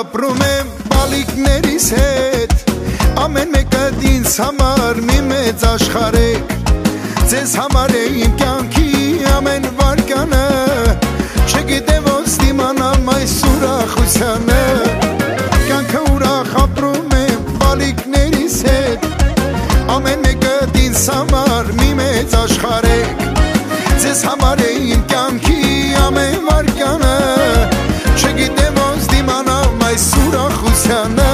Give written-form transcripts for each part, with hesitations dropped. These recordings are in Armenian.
ապրում եմ բալիկներիս հետ Ամեն մեկը ինձ համար մի մեծ աշխարհ եք Ձեզ համար է իմ կյանքի ամեն վարկանը Չգիտեմ ոնց դիմանամ այս ուրախությանը Կյանքը ուրախ ապրում եմ բալիկներիս հետ Ամեն մեկը ինձ համար մի մեծ աշխարհ եք Ձեզ համար է իմ կյանքի ամեն վարկանը Չգիտեմ ոնց դիմանամ այս ուրախությանը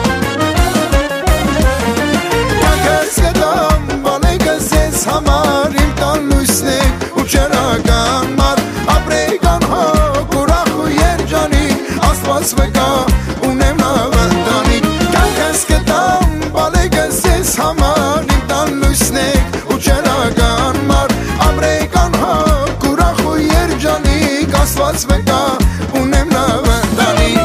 Կյանքս գտամ բալիկս ձեզ համար իմ տան լույսն եք ու ճերական մար Ապրեի կանհակ ուրախ ու երջանիկ Աստված վկա ունեմ լավ ընտանիք Կյանքս գտամ բալիկս ձեզ համար իմ տան լույսն եք ու ճերական մար Ապրեի կանհակ ուրախ ու երջանիկ Աստված վկա ունեմ լավ ընտանիք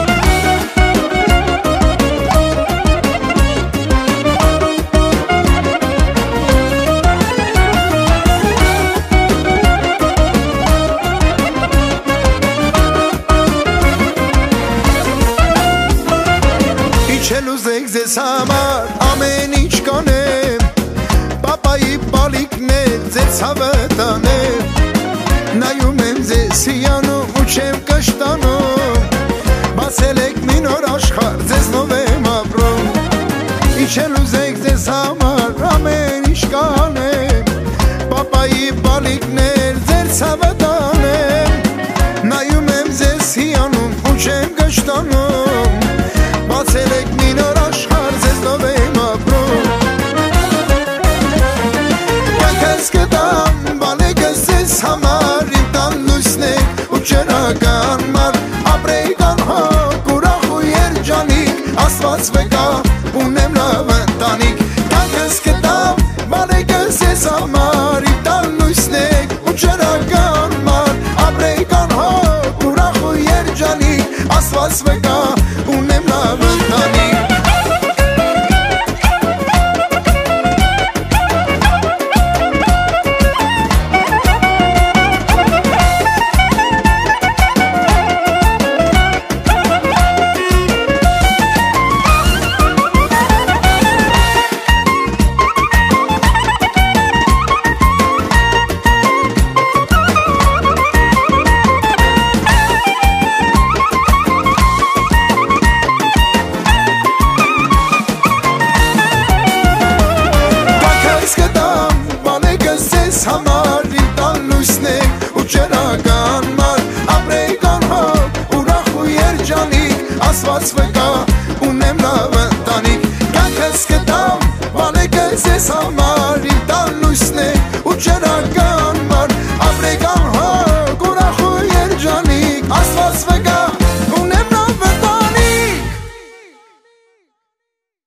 Իջել ուզեք ձեզ համար ամեն ինչ կանեմ Պապայի բալիկներ ձեզ հավը տանեմ Նայում եմ ձեզ հիանում ու չեմ կշտանում Բացել եք մի նոր աշխարհ ձեզնով եմ ապրում Իջել ուզեք ձեզ համար ամեն ինչ կանեմ Պապայի բալիկներ ձեզ հավը տանեմ Նայում եմ ձեզ հիանում ու չեմ կշտանում Բացել եք մի նոր աշխարհ ձեզնով եմ ապրում Կյանքս գտամ բալիկս ձեզ համար իմ տան լույսն եք ու ճերական մար Ապրեի կանհակ ուրախ ու երջանիկ Աստված վկա ունեմ լավ ընտանիք Կյանքս գտամ բալիկս ձեզ համար իմ տան լույսն եք ու ճերական մար Ապրեի կանհակ ուրախ ու երջանիկ Աստված վկա ունեմ լավ ընտանիք Համար իմ տան լույսն եք ու ճերական մար Ապրեի կանհակ ուրախ ու երջանիկ Աստված վկա ունեմ լավ ընտանիք Կյանքս գտամ բալիկս ձեզ համար